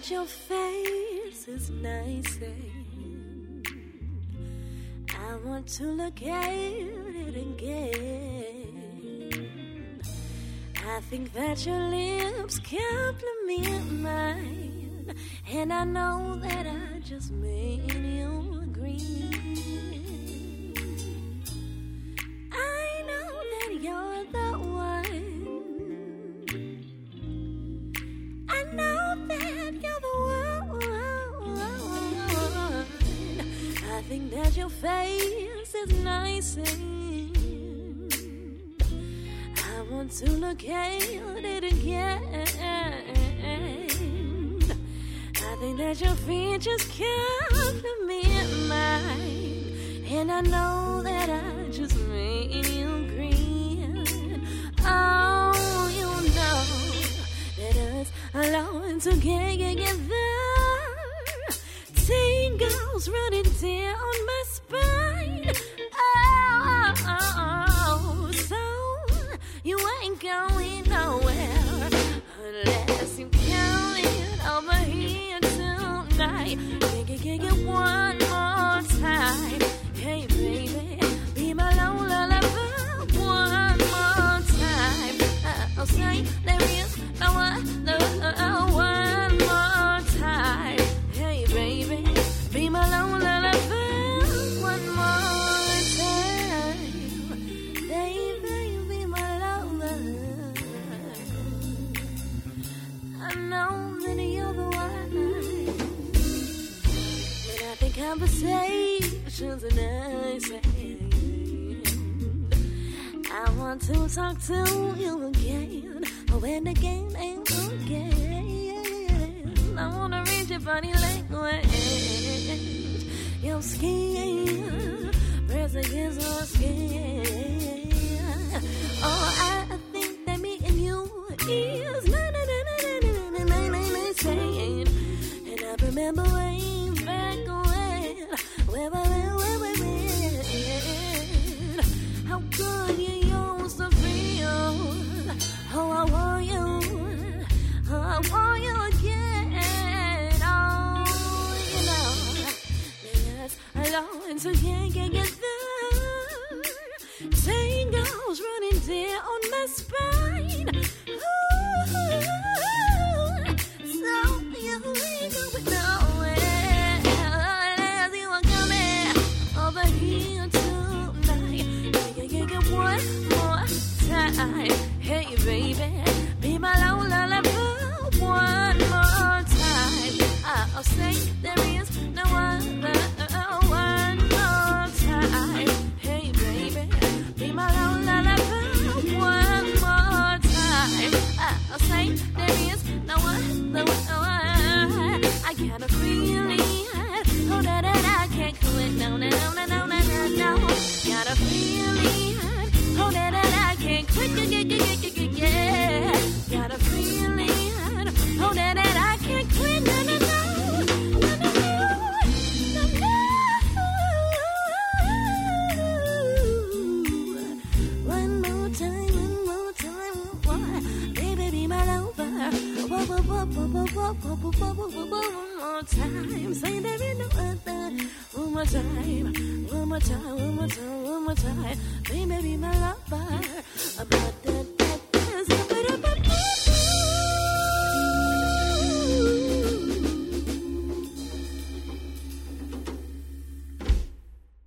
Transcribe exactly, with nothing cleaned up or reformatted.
that your face is nice, I want to look at it again. I think that your lips compliment mine, and I know that I just made you agree. I know that you're the one. I know that you're the one. I think that your face is nice, and I want to look at it again. I think that your features compliment mine, and I know that I just made you green. Oh, you know that us alone together, tingles running down my spine. Oh, oh, oh, so you ain't going nowhere unless you count it over here tonight. Can you get it one more time? Hey, baby, be my lone lullaby one more time. I'll say there is no one, no one more time. Hey, baby, be my lone lullaby one more time. Baby, be my lullaby. I know that you're the one. And I think conversations are nice. I want to talk to you again, oh, and again and again. I want to read your body language, your skin, press against your skin. Oh, I think that me and you is na na na na na na na na na saying. And I remember way back when, where where where where where how good you used to feel. Oh, I want you, oh, I want you again. Oh, you know, yes, alone so can't get there. Tingles running down my spine. Ooh, so you ain't going nowhere unless you are coming over here tonight. Can you get one more time? Hey, baby, be my lone lullaby one more time. I'll say there is no other one more time. Hey, baby, be my lone lullaby one more time. I'll say there is no other one. I got a feeling, oh, that, that I can't quit. No, no, no, no, no, no, no. Got a feeling, oh, that, that I can't quit. Yeah, yeah, yeah, yeah, yeah. Got a feeling, oh, that, that I can't quit. No, no, no, no, no, no, no. One more time, one more time, one. Baby, be my lover. One more time. Say there ain't no other. One more time, one more time, one more time, one more time. Baby, be my lover. About that.